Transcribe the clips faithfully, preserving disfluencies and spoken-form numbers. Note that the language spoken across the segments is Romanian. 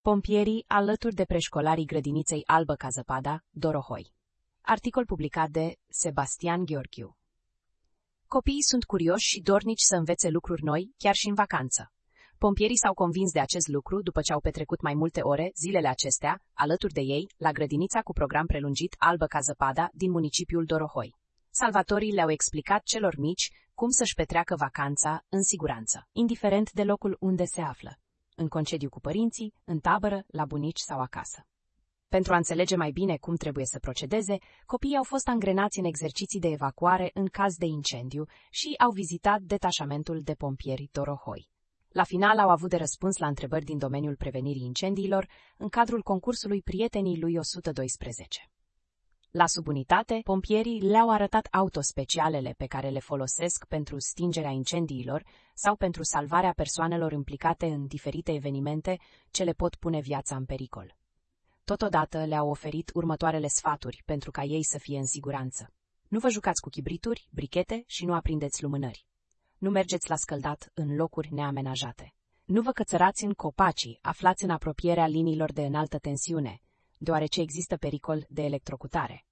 Pompierii alături de preșcolarii grădiniței Albă ca zăpada, Dorohoi. Articol publicat de Sebastian Gheorghiu. Copiii sunt curioși și dornici să învețe lucruri noi, chiar și în vacanță. Pompierii s-au convins de acest lucru după ce au petrecut mai multe ore, zilele acestea, alături de ei, la grădinița cu program prelungit Albă ca zăpada din municipiul Dorohoi. Salvatorii le-au explicat celor mici cum să-și petreacă vacanța în siguranță, indiferent de locul unde se află, în concediu cu părinții, în tabără, la bunici sau acasă. Pentru a înțelege mai bine cum trebuie să procedeze, copiii au fost angrenați în exerciții de evacuare în caz de incendiu și au vizitat detașamentul de pompieri Dorohoi. La final au avut de răspuns la întrebări din domeniul prevenirii incendiilor în cadrul concursului Prietenii lui o sută doisprezece. La subunitate, pompierii le-au arătat autospecialele pe care le folosesc pentru stingerea incendiilor sau pentru salvarea persoanelor implicate în diferite evenimente ce le pot pune viața în pericol. Totodată le-au oferit următoarele sfaturi pentru ca ei să fie în siguranță. Nu vă jucați cu chibrituri, brichete și nu aprindeți lumânări. Nu mergeți la scăldat în locuri neamenajate. Nu vă cățărați în copacii aflați în apropierea liniilor de înaltă tensiune, deoarece există pericol de electrocutare.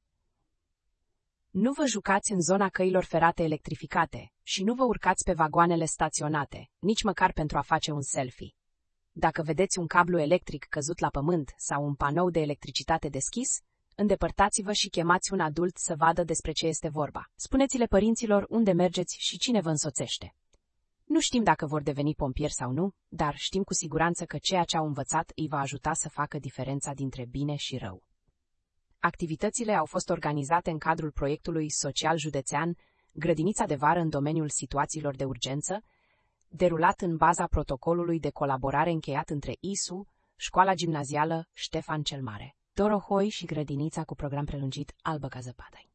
Nu vă jucați în zona căilor ferate electrificate și nu vă urcați pe vagoanele staționate, nici măcar pentru a face un selfie. Dacă vedeți un cablu electric căzut la pământ sau un panou de electricitate deschis, îndepărtați-vă și chemați un adult să vadă despre ce este vorba. Spuneți-le părinților unde mergeți și cine vă însoțește. Nu știm dacă vor deveni pompieri sau nu, dar știm cu siguranță că ceea ce au învățat îi va ajuta să facă diferența dintre bine și rău. Activitățile au fost organizate în cadrul proiectului social județean Grădinița de vară în domeniul situațiilor de urgență, derulat în baza protocolului de colaborare încheiat între I S U, Școala Gimnazială Ștefan cel Mare, Dorohoi și grădinița cu program prelungit Albă ca zăpada.